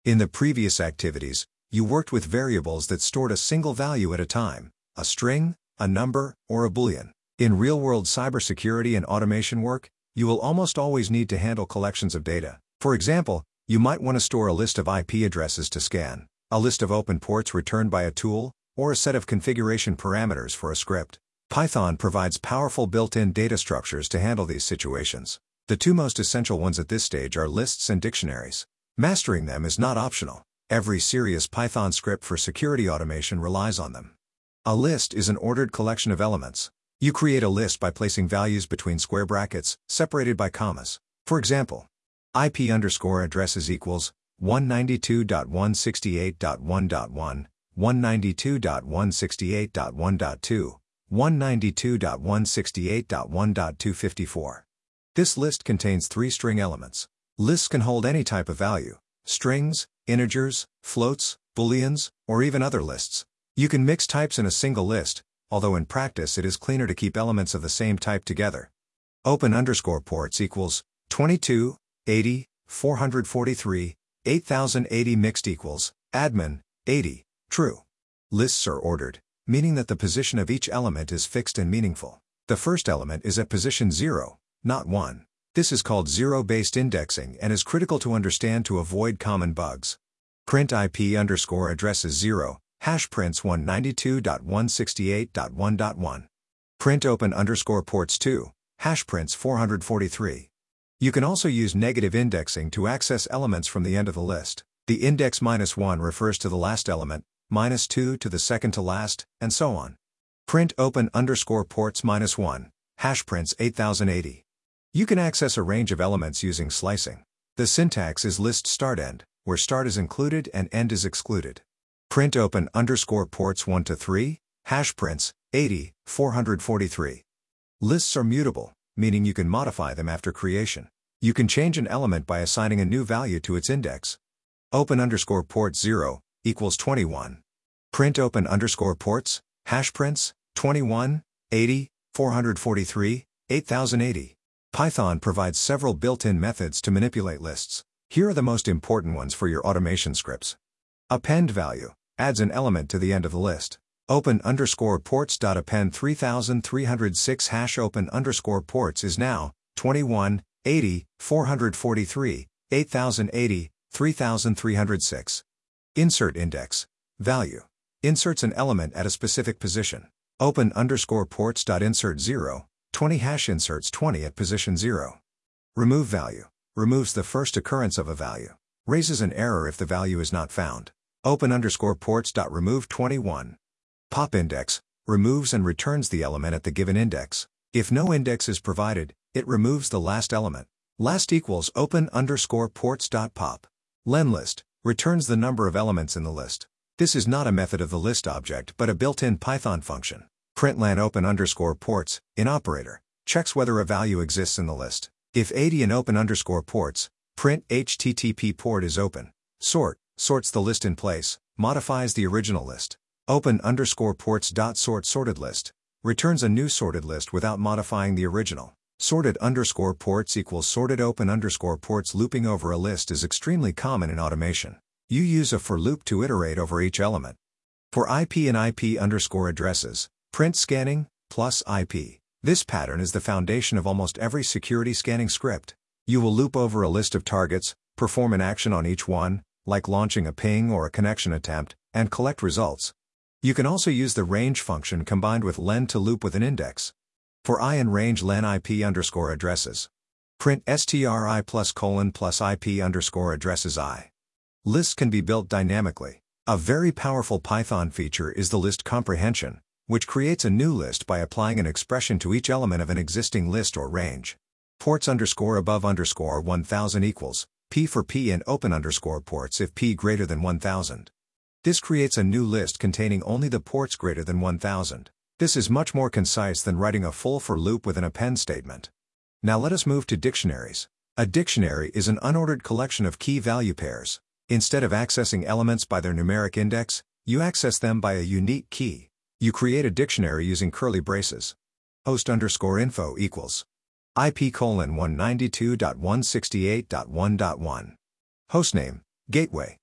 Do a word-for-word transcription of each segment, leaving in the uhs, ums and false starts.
In the previous activities, you worked with variables that stored a single value at a time, a string, a number, or a boolean. In real-world cybersecurity and automation work, you will almost always need to handle collections of data. For example, you might want to store a list of I P addresses to scan, a list of open ports returned by a tool, or a set of configuration parameters for a script. Python provides powerful built-in data structures to handle these situations. The two most essential ones at this stage are lists and dictionaries. Mastering them is not optional. Every serious Python script for security automation relies on them. A list is an ordered collection of elements. You create a list by placing values between square brackets, separated by commas. For example, I P underscore addresses equals one ninety-two dot one sixty-eight dot one dot one, one ninety-two dot one sixty-eight dot one dot two, one ninety-two dot one sixty-eight dot one dot two fifty-four. This list contains three string elements. Lists can hold any type of value: strings, integers, floats, booleans, or even other lists. You can mix types in a single list, although in practice it is cleaner to keep elements of the same type together. Open underscore ports equals twenty-two, eighty, four forty-three, eight thousand eighty mixed equals admin, eighty, true. Lists are ordered, meaning that the position of each element is fixed and meaningful. The first element is at position zero, not one. This is called zero-based indexing and is critical to understand to avoid common bugs. Print I P underscore addresses zero, hash prints one ninety-two dot one sixty-eight dot one dot one. Print open underscore ports two, hash prints four forty-three. You can also use negative indexing to access elements from the end of the list. The index minus one refers to the last element, minus two to the second to last, and so on. Print open underscore ports minus one, hash prints eight thousand eighty. You can access a range of elements using slicing. The syntax is list start end, where start is included and end is excluded. Print open underscore ports one to three, hash prints eighty, four forty-three. Lists are mutable, meaning you can modify them after creation. You can change an element by assigning a new value to its index. Open underscore ports zero equals twenty-one. Print open underscore ports, hash prints twenty-one, eighty, four forty-three, eight thousand eighty. Python provides several built-in methods to manipulate lists. Here are the most important ones for your automation scripts. Append value adds an element to the end of the list. Open underscore ports dot append three thousand three hundred six hash open underscore ports is now twenty-one, eighty, four forty-three, eight thousand eighty, three thousand three hundred six. Insert index value inserts an element at a specific position. Open underscore ports dot insert zero, twenty hash inserts twenty at position zero. Remove value removes the first occurrence of a value. Raises an error if the value is not found. Open underscore ports dot remove twenty-one. Pop index removes and returns the element at the given index. If no index is provided, it removes the last element. Last equals open underscore ports dot pop. Lenlist returns the number of elements in the list. This is not a method of the list object but a built-in Python function. Println open underscore ports in operator checks whether a value exists in the list. If eighty in open underscore ports, print H T T P port is open. Sort sorts the list in place, modifies the original list. Open underscore ports dot sort sorted list returns a new sorted list without modifying the original. Sorted underscore ports equals sorted open underscore ports. Looping over a list is extremely common in automation. You use a for loop to iterate over each element. For I P and I P underscore addresses, print scanning plus I P. This pattern is the foundation of almost every security scanning script. You will loop over a list of targets, perform an action on each one, like launching a ping or a connection attempt, and collect results. You can also use the range function combined with len to loop with an index. For I in range len I P underscore addresses. Print stri plus colon plus I P underscore addresses I. Lists can be built dynamically. A very powerful Python feature is the list comprehension, which creates a new list by applying an expression to each element of an existing list or range. Ports underscore above underscore one thousand equals p for p and open underscore ports if p greater than one thousand. This creates a new list containing only the ports greater than one thousand. This is much more concise than writing a full for loop with an append statement. Now let us move to dictionaries. A dictionary is an unordered collection of key-value pairs. Instead of accessing elements by their numeric index, you access them by a unique key. You create a dictionary using curly braces. Host underscore info equals I P colon one ninety-two dot one sixty-eight dot one dot one. Hostname, gateway.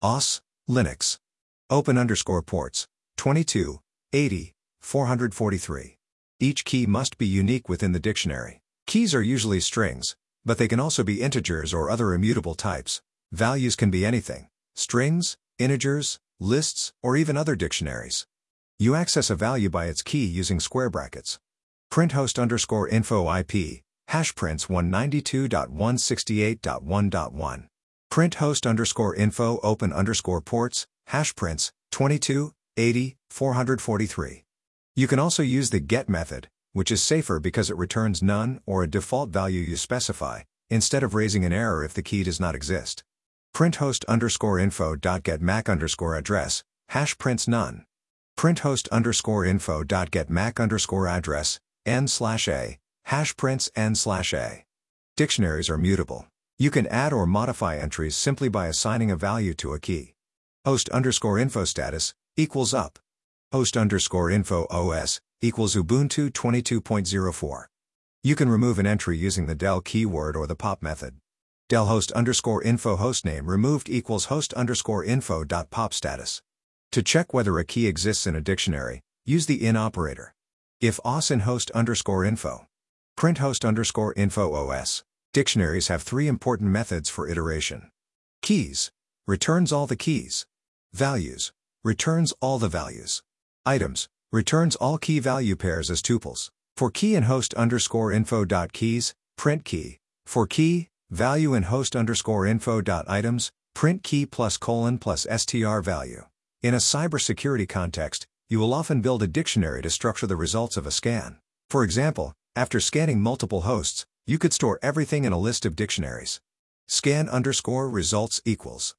O S, Linux. Open underscore ports, twenty-two, eighty, four hundred forty-three. Each key must be unique within the dictionary. Keys are usually strings, but they can also be integers or other immutable types. Values can be anything: strings, integers, lists, or even other dictionaries. You access a value by its key using square brackets. Print host underscore info I P, hash prints one ninety-two dot one sixty-eight dot one dot one. Print host underscore info open underscore ports, hash prints, twenty-two, eighty, four hundred forty-three. You can also use the get method, which is safer because it returns none or a default value you specify, instead of raising an error if the key does not exist. Print host underscore info dot get mac underscore address, hash prints none. Print host underscore info dot get mac underscore address, n slash a, hash prints n slash a. Dictionaries are mutable. You can add or modify entries simply by assigning a value to a key. Host underscore info status equals up. Host underscore info O S equals Ubuntu twenty-two point oh four. You can remove an entry using the del keyword or the pop method. Del host underscore info hostname removed equals host underscore info dot pop status. To check whether a key exists in a dictionary, use the in operator. If O S in host underscore info. Print host underscore info O S. Dictionaries have three important methods for iteration. Keys returns all the keys. Values returns all the values. Items returns all key value pairs as tuples. For key in host underscore info dot keys, print key. For key, value in host underscore info dot items, print key plus colon plus str value. In a cybersecurity context, you will often build a dictionary to structure the results of a scan. For example, after scanning multiple hosts, you could store everything in a list of dictionaries. Scan underscore results equals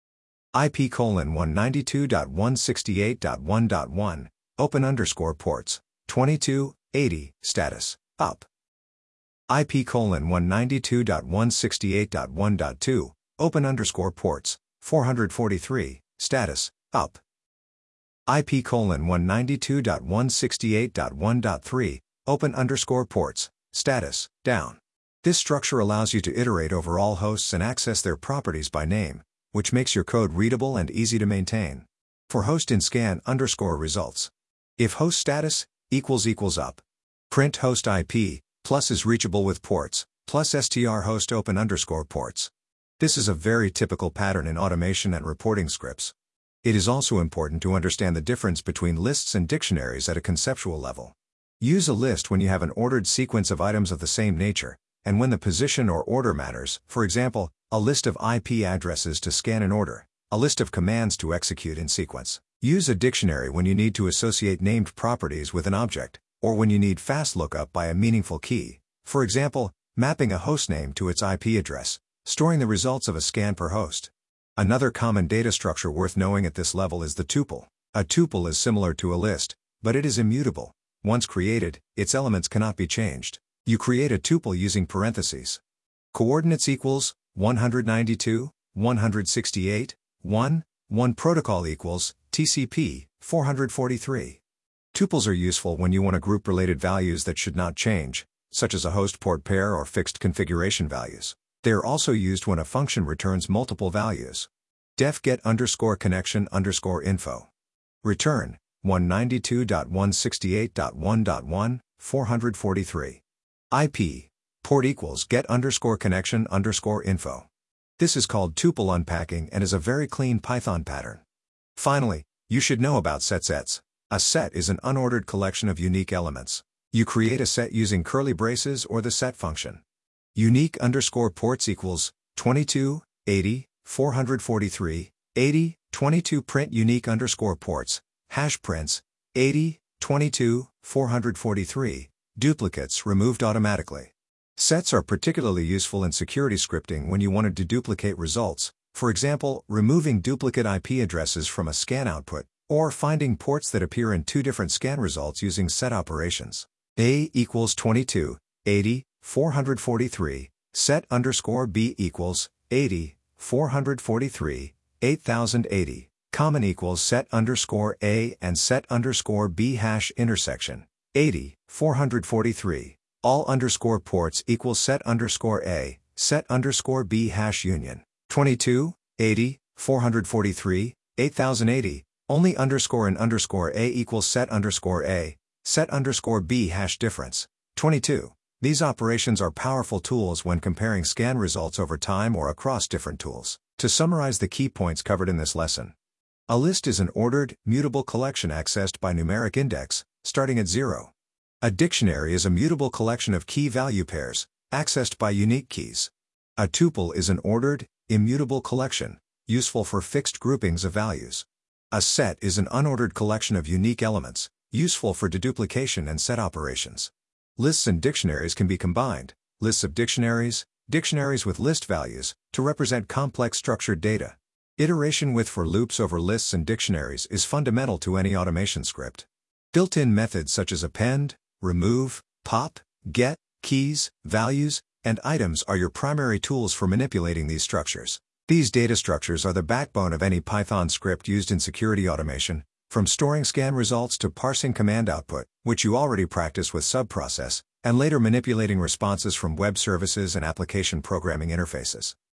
I P colon one ninety-two dot one sixty-eight dot one dot one, open underscore ports, twenty-two, eighty, status, up. I P colon one ninety-two dot one sixty-eight dot one dot two, open underscore ports, four hundred forty-three, status, up. I P colon one ninety-two dot one sixty-eight dot one dot three, open underscore ports, status, down. This structure allows you to iterate over all hosts and access their properties by name, which makes your code readable and easy to maintain. For host in scan underscore results. If host status equals equals up. Print host I P plus is reachable with ports plus str host open underscore ports. This is a very typical pattern in automation and reporting scripts. It is also important to understand the difference between lists and dictionaries at a conceptual level. Use a list when you have an ordered sequence of items of the same nature, and when the position or order matters, for example, a list of I P addresses to scan in order, a list of commands to execute in sequence. Use a dictionary when you need to associate named properties with an object, or when you need fast lookup by a meaningful key, for example, mapping a hostname to its I P address, storing the results of a scan per host. Another common data structure worth knowing at this level is the tuple. A tuple is similar to a list, but it is immutable. Once created, its elements cannot be changed. You create a tuple using parentheses. Coordinates equals one ninety-two, one sixty-eight, one, one protocol equals T C P, four hundred forty-three. Tuples are useful when you want to group related values that should not change, such as a host port pair or fixed configuration values. They are also used when a function returns multiple values. Def get underscore connection underscore info. Return one ninety-two dot one sixty-eight dot one dot one, four hundred forty-three. I P port equals get underscore connection underscore info. This is called tuple unpacking and is a very clean Python pattern. Finally, you should know about set sets. A set is an unordered collection of unique elements. You create a set using curly braces or the set function. Unique underscore ports equals twenty-two, eighty, four hundred forty-three, eighty, twenty-two print unique underscore ports, hash prints, eighty, twenty-two, four hundred forty-three, duplicates removed automatically. Sets are particularly useful in security scripting when you wanted to duplicate results, for example, removing duplicate I P addresses from a scan output, or finding ports that appear in two different scan results using set operations. A equals twenty-two, eighty, four hundred forty-three, set underscore B equals eighty, four hundred forty-three, eight thousand eighty, common equals set underscore A and set underscore B hash intersection, eighty, four hundred forty-three, all underscore ports equals set underscore A, set underscore B hash union, twenty-two, eighty, four forty-three, eight thousand eighty, only underscore and underscore A equals set underscore A, set underscore B hash difference. twenty-two. These operations are powerful tools when comparing scan results over time or across different tools. To summarize the key points covered in this lesson. A list is an ordered, mutable collection accessed by numeric index, starting at zero. A dictionary is a mutable collection of key-value pairs, accessed by unique keys. A tuple is an ordered, immutable collection, useful for fixed groupings of values. A set is an unordered collection of unique elements, useful for deduplication and set operations. Lists and dictionaries can be combined, lists of dictionaries, dictionaries with list values, to represent complex structured data. Iteration with for loops over lists and dictionaries is fundamental to any automation script. Built-in methods such as append, remove, pop, get, keys, values, and items are your primary tools for manipulating these structures. These data structures are the backbone of any Python script used in security automation, from storing scan results to parsing command output, which you already practice with subprocess, and later manipulating responses from web services and application programming interfaces.